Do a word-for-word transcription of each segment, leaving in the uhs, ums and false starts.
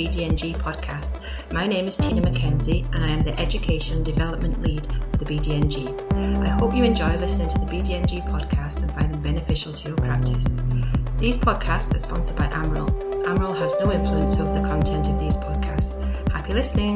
B D N G podcast. My name is Tina McKenzie and I am the Education and Development Lead for the B D N G. I hope you enjoy listening to the B D N G podcast and find them beneficial to your practice. These podcasts are sponsored by Amaryl. Amaryl has no influence over the content of these podcasts. Happy listening.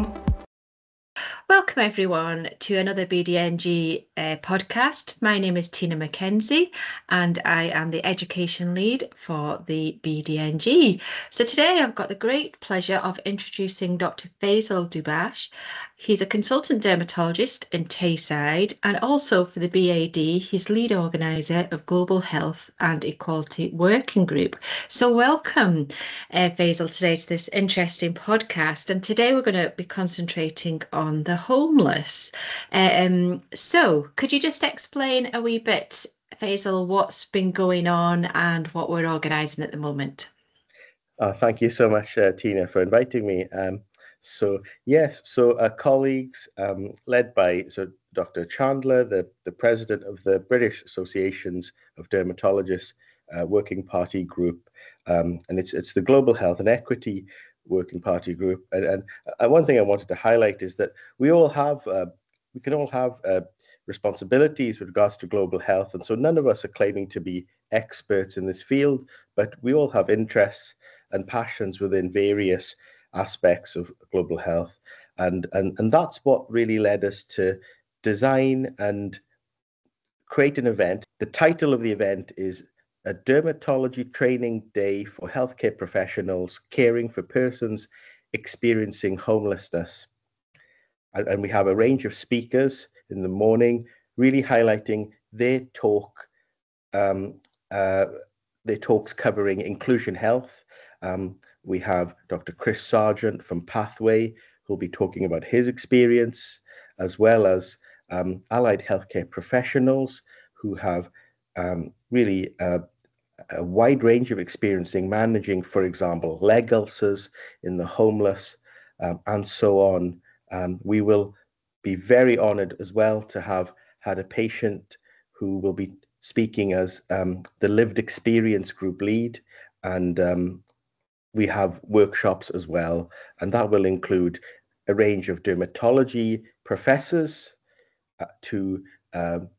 Welcome everyone to another B D N G uh, podcast. My name is Tina McKenzie and I am the Education Lead for the B D N G. So today I've got the great pleasure of introducing Doctor Faisal Dubash. He's a consultant dermatologist in Tayside and also for the B A D, he's lead organiser of Global Health and Equality Working Group. So welcome uh, Faisal today to this interesting podcast, and today we're going to be concentrating on the homeless. Um, so could you just explain a wee bit, Faisal, what's been going on and what we're organising at the moment? Uh, thank you so much, uh, Tina, for inviting me. Um, so yes, so uh, colleagues um, led by so Doctor Chandler, the, the president of the British Associations of Dermatologists uh, Working Party Group, um, and it's it's the Global Health and Equity Working Party Group. And, and uh, one thing I wanted to highlight is that we all have, uh, we can all have uh, responsibilities with regards to global health. And so none of us are claiming to be experts in this field, but we all have interests and passions within various aspects of global health. And, and, and that's what really led us to design and create an event. The title of the event is a dermatology training day for healthcare professionals caring for persons experiencing homelessness. And, and we have a range of speakers in the morning, really highlighting their talk, um, uh, their talks covering inclusion health. Um, we have Doctor Chris Sargent from Pathway, who'll be talking about his experience, as well as um, allied healthcare professionals who have um, really uh, a wide range of experiencing managing, for example, leg ulcers in the homeless, um, and so on. Um, we will be very honored as well to have had a patient who will be speaking as um, the lived experience group lead, and um, we have workshops as well, and that will include a range of dermatology professors uh, to um,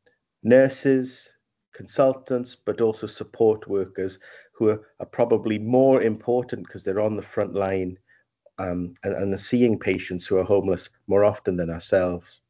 nurses, consultants, but also support workers who are, are probably more important because they're on the front line um, and, and are seeing patients who are homeless more often than ourselves.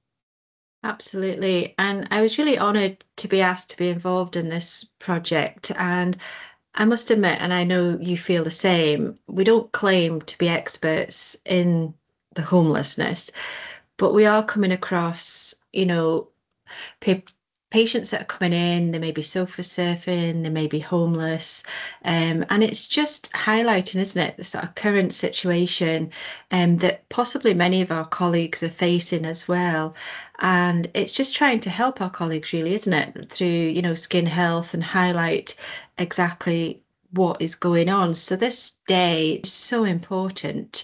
Absolutely. And I was really honoured to be asked to be involved in this project. And I must admit, and I know you feel the same, we don't claim to be experts in the homelessness, but we are coming across, you know, people patients that are coming in, they may be sofa surfing, they may be homeless, um, and it's just highlighting, isn't it, the sort of current situation um, that possibly many of our colleagues are facing as well. And it's just trying to help our colleagues, really, isn't it, through, you know, skin health and highlight exactly what is going on. So this day is so important.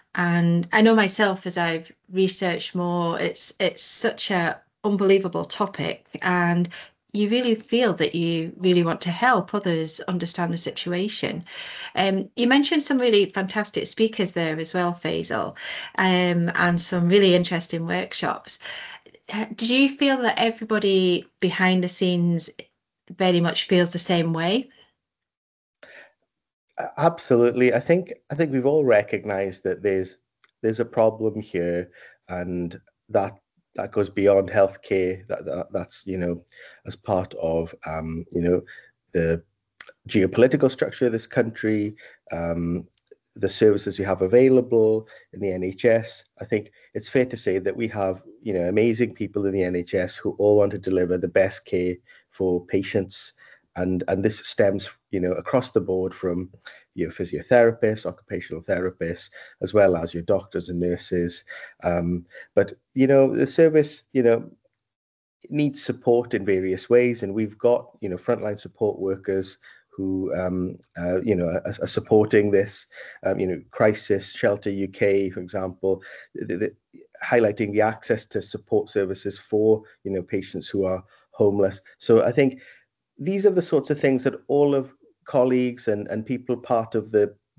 And I know myself, as I've researched more, it's it's such a unbelievable topic, and you really feel that you really want to help others understand the situation. Um, you mentioned some really fantastic speakers there as well, Faisal, um, and some really interesting workshops. Did you feel that everybody behind the scenes very much feels the same way? Absolutely. I think I think we've all recognized that there's there's a problem here, and that that goes beyond healthcare. That, that that's you know, as part of um, you know, the geopolitical structure of this country, um, the services we have available in the N H S. I think it's fair to say that we have you know amazing people in the N H S who all want to deliver the best care for patients, and and this stems you know across the board from your physiotherapists, occupational therapists, as well as your doctors and nurses. Um, but you know the service you know needs support in various ways, and we've got you know frontline support workers who um, uh, you know are, are supporting this. Um, you know, Crisis Shelter U K, for example, the, the, highlighting the access to support services for you know patients who are homeless. So I think these are the sorts of things that all of colleagues and and people part of the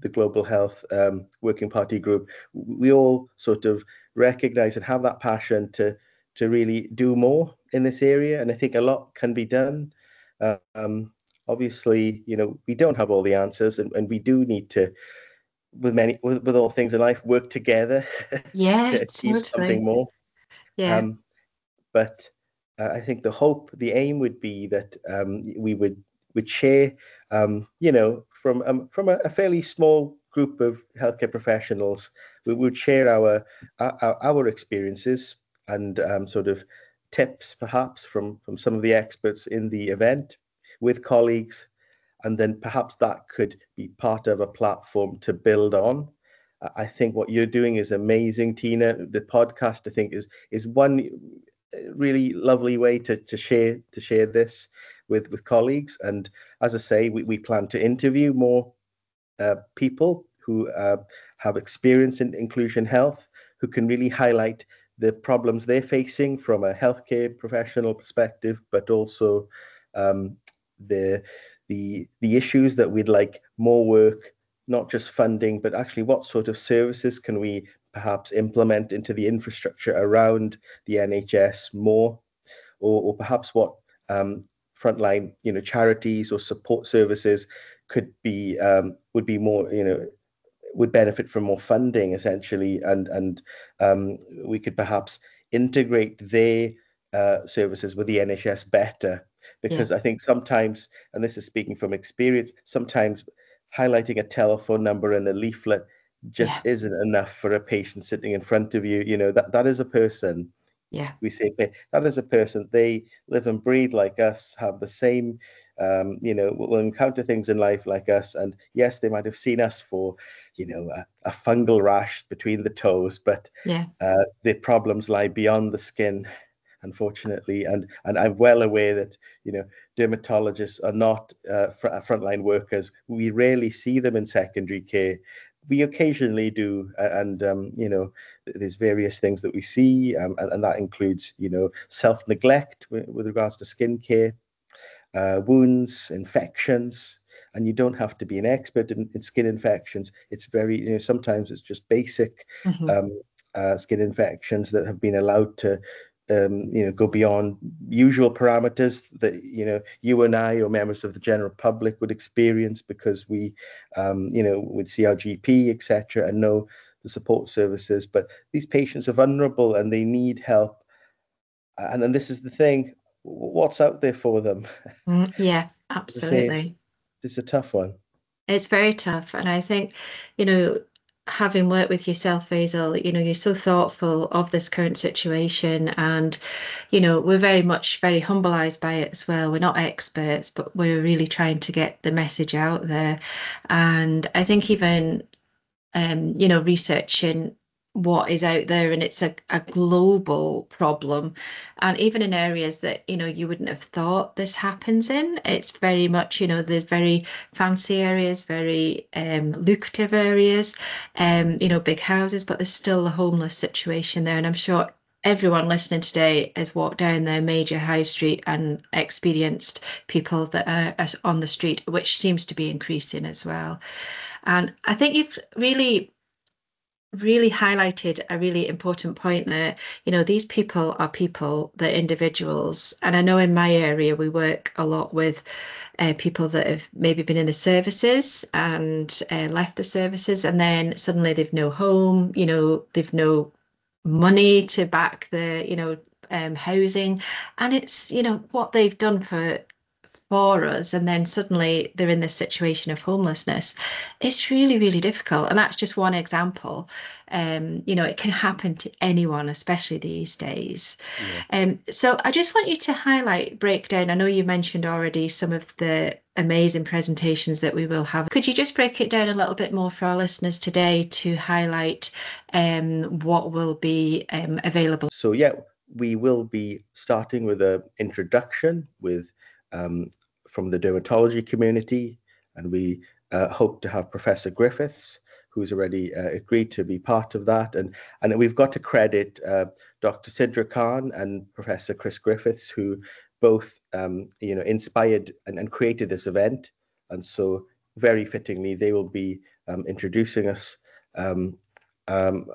the Global Health um, Working Party group, we all sort of recognize and have that passion to to really do more in this area. And I think a lot can be done. Uh, um, obviously, you know, we don't have all the answers, and, and we do need to, with many, with, with all things in life, work together Yeah, to achieve something totally. more. Yeah, Um, but uh, I think the hope, the aim would be that um, we would would share, um, you know, from um, from a, a fairly small group of healthcare professionals, we would share our our, our experiences and um, sort of tips, perhaps from from some of the experts in the event, with colleagues, and then perhaps that could be part of a platform to build on. I think what you're doing is amazing, Tina. The podcast, I think, is is one really lovely way to to share to share this with with colleagues. And as I say, we, we plan to interview more uh, people who uh, have experience in inclusion health, who can really highlight the problems they're facing from a healthcare professional perspective, but also um, the the the issues that we'd like more work, not just funding, but actually what sort of services can we perhaps implement into the infrastructure around the N H S more, or, or perhaps what um, frontline, you know, charities or support services could be um, would be more, you know, would benefit from more funding essentially, and and um, we could perhaps integrate their uh, services with the N H S better, yeah, because I think sometimes, and this is speaking from experience, sometimes highlighting a telephone number and a leaflet just yeah, isn't enough for a patient sitting in front of you. You know, that that is a person. yeah, We say that is a person. They live and breathe like us, have the same, um, you know, will encounter things in life like us. And yes, they might have seen us for, you know, a, a fungal rash between the toes, but yeah, uh, their problems lie beyond the skin, unfortunately. And and I'm well aware that, you know, dermatologists are not uh, fr- frontline workers. We rarely see them in secondary care. We occasionally do, and um, you know, there's various things that we see, um, and, and that includes, you know, self-neglect with, with regards to skincare, uh, wounds, infections. And you don't have to be an expert in, in skin infections. It's very, you know, sometimes it's just basic hmm, um, uh, skin infections that have been allowed to, um, you know, go beyond usual parameters that, you know, you and I or members of the general public would experience because we, um, you know, would see our G P, et cetera, and know the support services. But these patients are vulnerable and they need help. And, and this is the thing, what's out there for them? mm, yeah, As I say, it's, absolutely. it's a tough one. It's very tough. And I think, you know, having worked with yourself, Faisal, you know, you're so thoughtful of this current situation. And, you know, we're very much very humbleized by it as well. We're not experts, but we're really trying to get the message out there. And I think even um, you know, researching what is out there, and it's a, a global problem. And even in areas that, you know, you wouldn't have thought this happens in, it's very much, you know, the very fancy areas, very um, lucrative areas, um, you know, big houses, but there's still a homeless situation there. And I'm sure everyone listening today has walked down their major high street and experienced people that are, are on the street, which seems to be increasing as well. And I think you've really, really highlighted a really important point there. You know, these people are people, they're individuals. And I know in my area, we work a lot with uh, people that have maybe been in the services and uh, left the services, and then suddenly they've no home, you know, they've no money to back the, you know, um, housing. And it's, you know, what they've done for for us, and then suddenly they're in this situation of homelessness. It's really, really difficult. And that's just one example. Um, you know, it can happen to anyone, especially these days. Yeah. Um, so I just want you to highlight, break down. I know you mentioned already some of the amazing presentations that we will have. Could you just break it down a little bit more for our listeners today to highlight um, what will be um, available? So yeah, we will be starting with an introduction with um, from the dermatology community, and we uh, hope to have Professor Griffiths, who's already uh, agreed to be part of that, and and we've got to credit uh, Doctor Sidra Khan and Professor Chris Griffiths, who both um, you know inspired and, and created this event, and so very fittingly they will be um, introducing us um, um,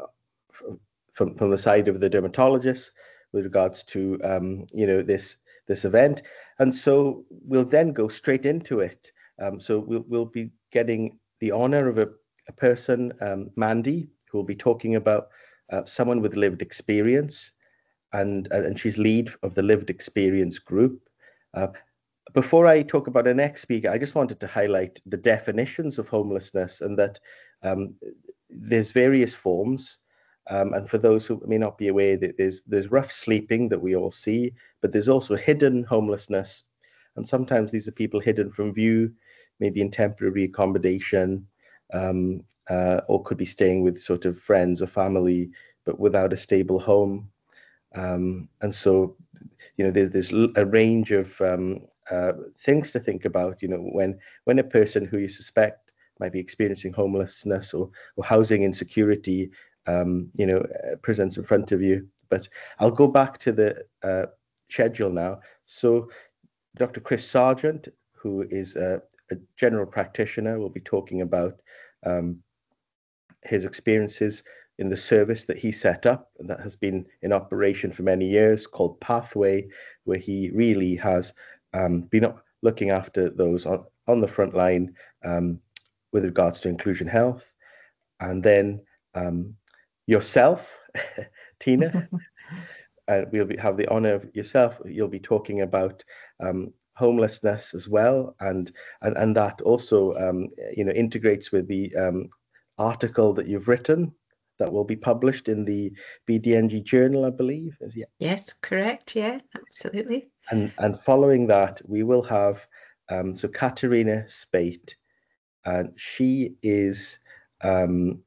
from, from the side of the dermatologists with regards to um, you know this this event. And so we'll then go straight into it. Um, so we'll, we'll be getting the honor of a, a person, um, Mandy, who will be talking about uh, someone with lived experience, and, and she's lead of the lived experience group. Uh, before I talk about our next speaker, I just wanted to highlight the definitions of homelessness, and that um, there's various forms. Um, and for those who may not be aware, that there's there's rough sleeping that we all see, but there's also hidden homelessness, and sometimes these are people hidden from view, maybe in temporary accommodation, um, uh, or could be staying with sort of friends or family, but without a stable home. Um, and so, you know, there's there's a range of um, uh, things to think about. You know, when when a person who you suspect might be experiencing homelessness or or housing insecurity, um, you know, uh, presents in front of you. But I'll go back to the uh, schedule now. So Doctor Chris Sargent, who is a, a general practitioner, will be talking about um, his experiences in the service that he set up, and that has been in operation for many years, called Pathway, where he really has um, been looking after those on, on the front line um, with regards to inclusion health. And then um, yourself, Tina, uh, we'll be, have the honor of yourself. You'll be talking about um, homelessness as well, and and and that also um, you know integrates with the um, article that you've written that will be published in the B D N G Journal, I believe. Yeah. Yes, correct. Yeah, absolutely. And and following that, we will have um, so Katerina Spate, and she is um,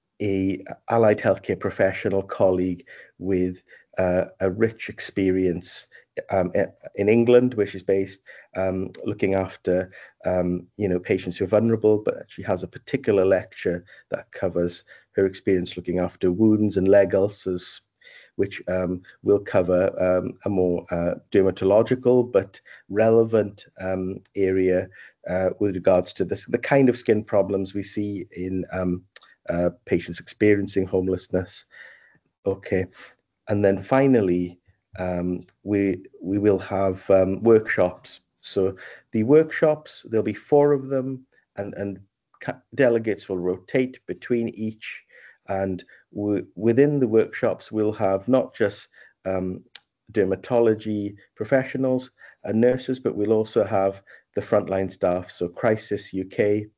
a allied healthcare professional colleague with uh, a rich experience um, in England, where she's based, um, looking after um, you know patients who are vulnerable. But she has a particular lecture that covers her experience looking after wounds and leg ulcers, which um, will cover um, a more uh, dermatological but relevant um, area uh, with regards to this, the kind of skin problems we see in um, uh, patients experiencing homelessness. Okay, and then finally, um, we we will have um, workshops. So the workshops, there'll be four of them, and and delegates will rotate between each. And we, within the workshops, we'll have not just um, dermatology professionals and nurses, but we'll also have the frontline staff. So Crisis U K,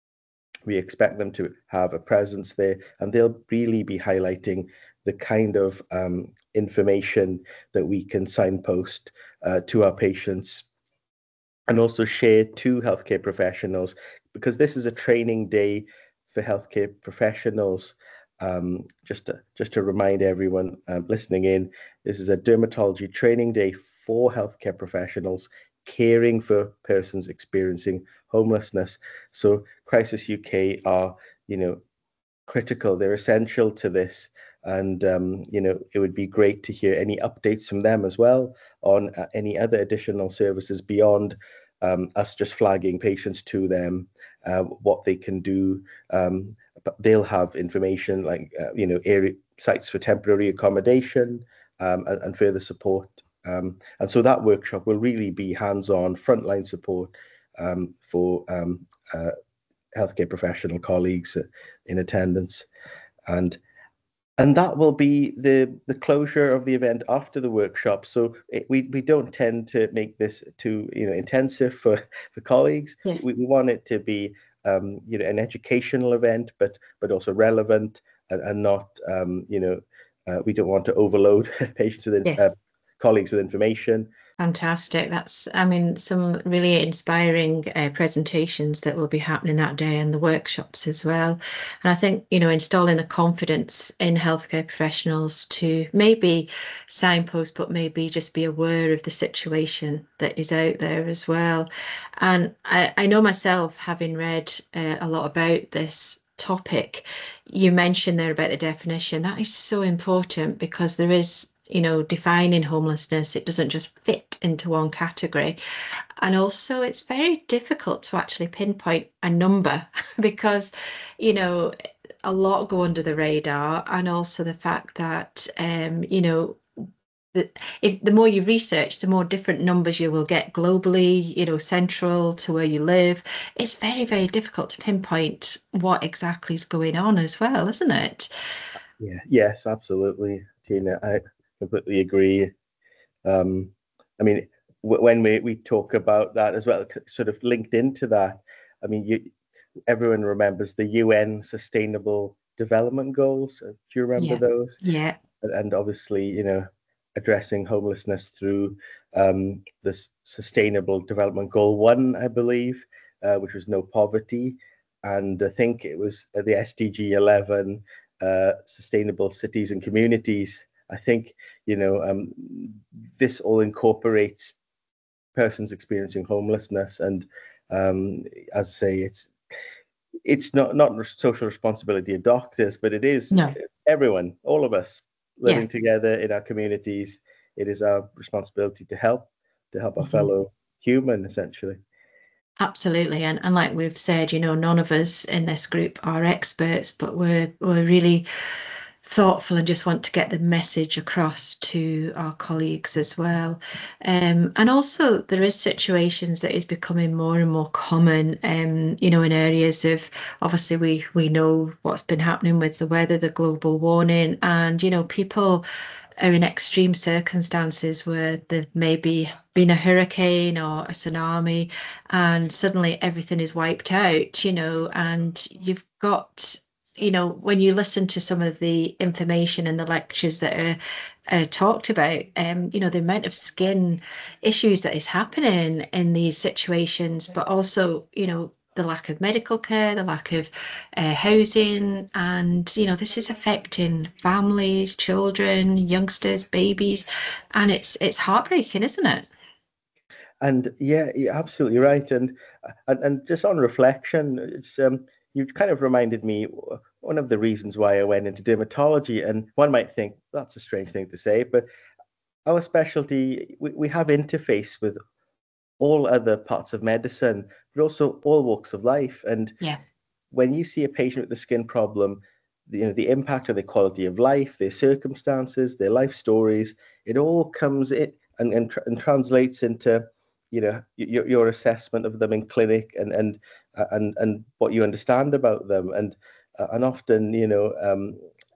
we expect them to have a presence there, and they'll really be highlighting the kind of um, information that we can signpost uh, to our patients, and also share to healthcare professionals, because this is a training day for healthcare professionals. Um, just to, just to remind everyone um, listening in, this is a dermatology training day for healthcare professionals caring for persons experiencing homelessness. So Crisis U K are, you know, critical. They're essential to this. And, um, you know, it would be great to hear any updates from them as well on uh, any other additional services beyond um, us just flagging patients to them, uh, what they can do. Um, but they'll have information like, uh, you know, area sites for temporary accommodation um, and, and further support. Um, and so that workshop will really be hands-on frontline support um, for um, uh, healthcare professional colleagues in attendance. And and that will be the the closure of the event after the workshop. So it, we we don't tend to make this too you know intensive for for colleagues. Yeah. We, we want it to be um, you know an educational event, but but also relevant, and, and not um, you know uh, we don't want to overload patients with uh, Yes. colleagues with information. Fantastic. That's, I mean, some really inspiring uh, presentations that will be happening that day, and the workshops as well. And I think, you know, installing the confidence in healthcare professionals to maybe signpost, but maybe just be aware of the situation that is out there as well. And I, I know myself, having read uh, a lot about this topic, you mentioned there about the definition. That is so important, because there is, you know, defining homelessness, it doesn't just fit into one category. And also, it's very difficult to actually pinpoint a number because, you know, a lot go under the radar, and also the fact that, um, you know, the, if the more you research, the more different numbers you will get globally, you know, central to where you live. It's very, very difficult to pinpoint what exactly is going on as well, isn't it? Yeah, yes, absolutely, Tina. I completely agree. Um, I mean, w- when we, we talk about that as well, c- sort of linked into that, I mean, you, everyone remembers the U N Sustainable Development Goals. Uh, Do you remember Yeah. those? Yeah. And, and obviously, you know, addressing homelessness through um, the Sustainable Development Goal One, I believe, uh, which was no poverty. And I think it was uh, the S D G eleven, uh, Sustainable Cities and Communities. I think, you know, um, this all incorporates persons experiencing homelessness. And um, as I say, it's it's not not social responsibility of doctors, but it is No. everyone, all of us Yeah. living together in our communities. It is our responsibility to help, to help our Mhm. fellow human, essentially. Absolutely. And, and like we've said, you know, none of us in this group are experts, but we're we're really thoughtful and just want to get the message across to our colleagues as well. Um, and also there is situations that is becoming more and more common, um, you know, in areas of obviously we we know what's been happening with the weather, the global warming, and you know, people are in extreme circumstances where there may be been a hurricane or a tsunami and suddenly everything is wiped out, you know, and you've got, you know, when you listen to some of the information and the lectures that are uh, talked about, um, you know, the amount of skin issues that is happening in these situations, but also, you know, the lack of medical care, the lack of uh, housing, and you know, this is affecting families, children, youngsters, babies, and it's it's heartbreaking, isn't it? And yeah, you're absolutely right. And and, and just on reflection, it's um, you kind of reminded me one of the reasons why I went into dermatology. And one might think that's a strange thing to say, but our specialty, we, we have interface with all other parts of medicine, but also all walks of life. And Yeah. when you see a patient with a skin problem, the, you know, the impact of their quality of life, their circumstances, their life stories, it all comes in and, and, and translates into, you know, your, your assessment of them in clinic and and uh, and and what you understand about them. And uh, and often, you know, um,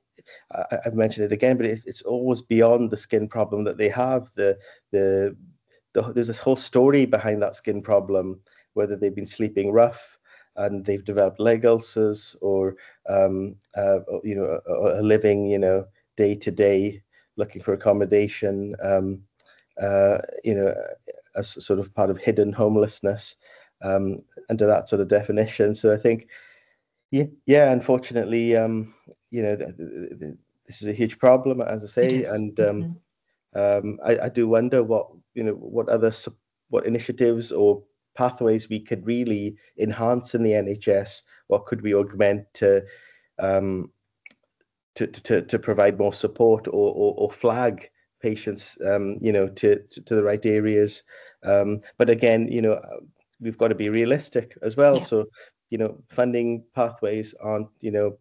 I, I've mentioned it again, but it's, it's always beyond the skin problem that they have. The the, the there's this whole story behind that skin problem, whether they've been sleeping rough and they've developed leg ulcers, or um, uh, you know, a, a living, you know, day to day looking for accommodation, um, uh, you know, as sort of part of hidden homelessness, um, under that sort of definition. So I think yeah, yeah. Unfortunately, um, you know, th th th this is a huge problem, as I It say, is. and um, Mhm. um, I, I do wonder what you know, what other sup- what initiatives or pathways we could really enhance in the N H S. What could we augment to um, to, to to provide more support, or or, or flag patients, um, you know, to, to to the right areas. Um, but again, you know, we've got to be realistic as well. Yeah. So, you know, funding pathways aren't, you know,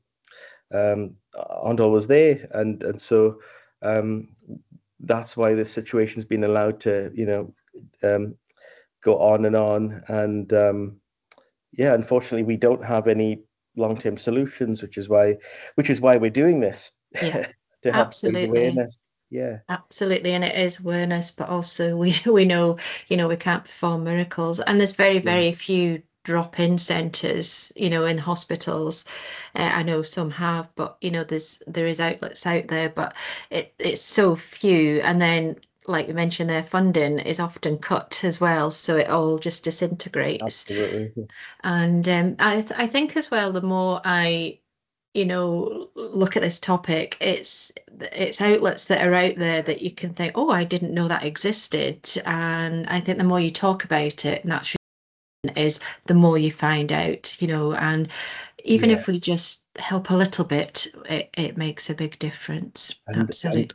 um, aren't always there, and and so um, that's why this situation's been allowed to, you know, um, go on and on. And um, yeah, unfortunately, we don't have any long-term solutions, which is why, which is why we're doing this Yeah. to help raise Absolutely. awareness. Yeah, Absolutely, and it is awareness, but also we we know, you know, we can't perform miracles, and there's very, yeah, very few drop-in centres, you know, in hospitals. Uh, I know some have, but you know, there's there is outlets out there, but it it's so few, and then like you mentioned, their funding is often cut as well, so it all just disintegrates. absolutely. And um, I th I think as well, the more I you know, look at this topic, it's it's outlets that are out there that you can think, oh, I didn't know that existed. And I think the more you talk about it, and that's really is the more you find out, you know, and even Yeah, if we just help a little bit, it, it makes a big difference. and and Absolutely.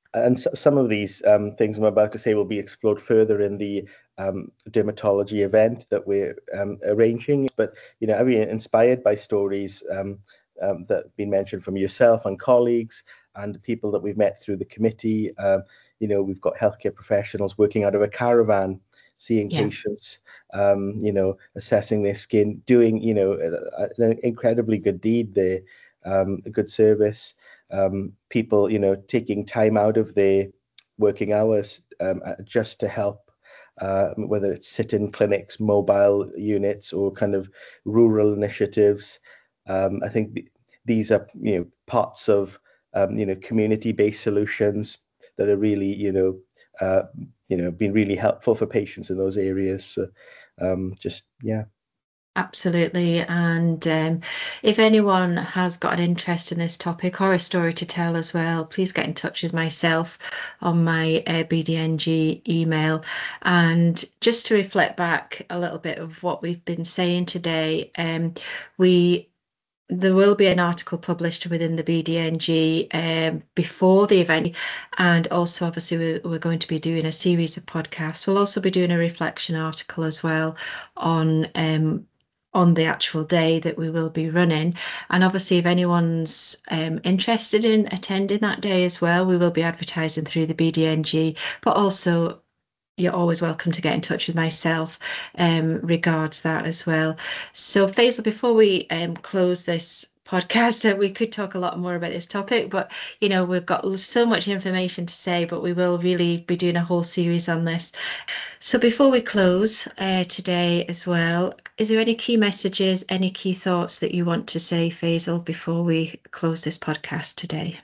and so, some of these um, things I'm about to say will be explored further in the um, dermatology event that we're um, arranging. But you know, I've been inspired by stories um, um, that have been mentioned from yourself and colleagues and people that we've met through the committee. Um, you know, we've got healthcare professionals working out of a caravan, seeing Yeah. patients, um, you know, assessing their skin, doing, you know, an incredibly good deed there, um, a good service. Um, people, you know, taking time out of their working hours um, uh, just to help, uh, whether it's sit-in clinics, mobile units, or kind of rural initiatives. Um, I think th- these are, you know, parts of, um, you know, community-based solutions that are really, you know, uh, you know, been really helpful for patients in those areas. So, um, just yeah. Absolutely. And um, if anyone has got an interest in this topic or a story to tell as well, please get in touch with myself on my uh, B D N G email. And just to reflect back a little bit of what we've been saying today, um, we there will be an article published within the B D N G um, before the event, and also obviously we're, we're going to be doing a series of podcasts. We'll also be doing a reflection article as well on um, on the actual day that we will be running. And obviously, if anyone's um, interested in attending that day as well, we will be advertising through the B D N G, but also you're always welcome to get in touch with myself um, regards that as well. So, Faisal, before we um, close this podcast, uh, we could talk a lot more about this topic, but you know, we've got so much information to say, but we will really be doing a whole series on this. So, before we close uh, today as well, is there any key messages, any key thoughts that you want to say, Faisal, before we close this podcast today?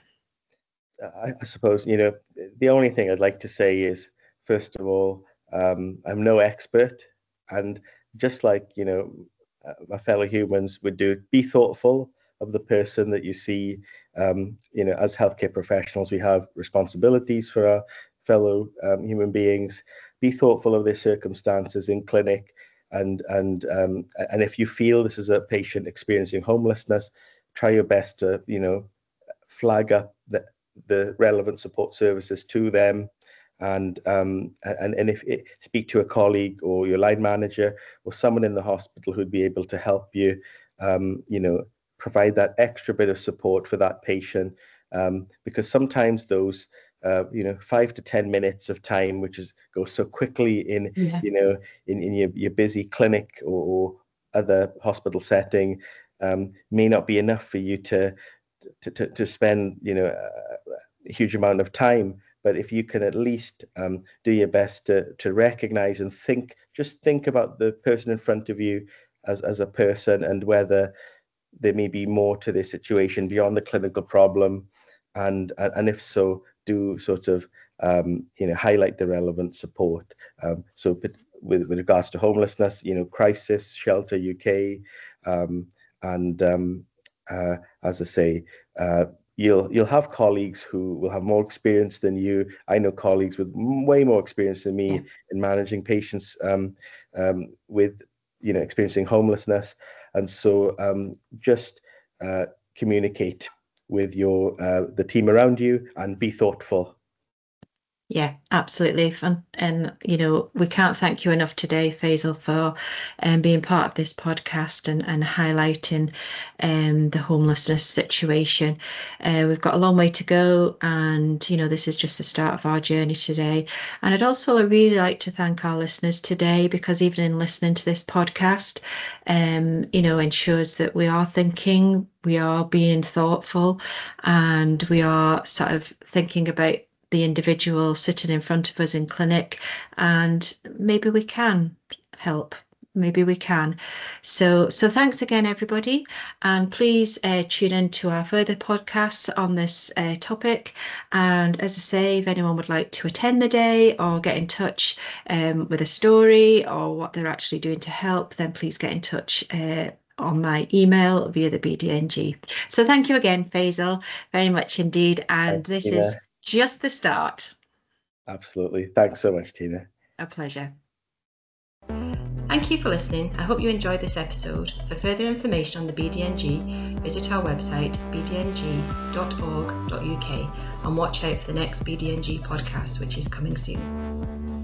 I, I suppose, you know, the only thing I'd like to say is, first of all, um, I'm no expert. And just like, you know, uh, my fellow humans would do, be thoughtful of the person that you see. Um, you know, as healthcare professionals, we have responsibilities for our fellow um, human beings. Be thoughtful of their circumstances in clinic. And, and, um, and if you feel this is a patient experiencing homelessness, try your best to, you know, flag up the, the relevant support services to them, and um, and and if it, speak to a colleague or your line manager or someone in the hospital who'd be able to help you, um, you know, provide that extra bit of support for that patient, um, because sometimes those uh, you know, five to ten minutes of time, which is goes so quickly in, Yeah. you know, in, in your, your busy clinic or, or other hospital setting, um, may not be enough for you to to, to, to spend, you know, a, a huge amount of time. But if you can at least um, do your best to, to recognize and think, just think about the person in front of you as, as a person, and whether there may be more to this situation beyond the clinical problem. And, and if so, do sort of, um, you know, highlight the relevant support. Um, so with, with regards to homelessness, you know, Crisis Shelter U K, um, and um, uh, as I say, uh, you'll you'll have colleagues who will have more experience than you. I know colleagues with way more experience than Yeah. me in managing patients um, um, with, you know, experiencing homelessness, and so um, just uh, communicate with your uh, the team around you and be thoughtful. Yeah, absolutely. And, and, you know, we can't thank you enough today, Faisal, for um, being part of this podcast and, and highlighting um, the homelessness situation. Uh, we've got a long way to go, and, you know, this is just the start of our journey today. And I'd also really like to thank our listeners today, because even in listening to this podcast, um, you know, ensures that we are thinking, we are being thoughtful, and we are sort of thinking about the individual sitting in front of us in clinic, and maybe we can help, maybe we can. So so thanks again, everybody, and please uh, tune in to our further podcasts on this uh, topic. And as I say, if anyone would like to attend the day or get in touch um, with a story or what they're actually doing to help, then please get in touch uh, on my email via the B D N G. So thank you again, Faisal, very much indeed. And Thanks, this is Tina. just the start. Absolutely. Thanks so much, Tina. A pleasure. Thank you for listening. I hope you enjoyed this episode. For further information on the B D N G, visit our website b d n g dot org dot u k and watch out for the next B D N G podcast, which is coming soon.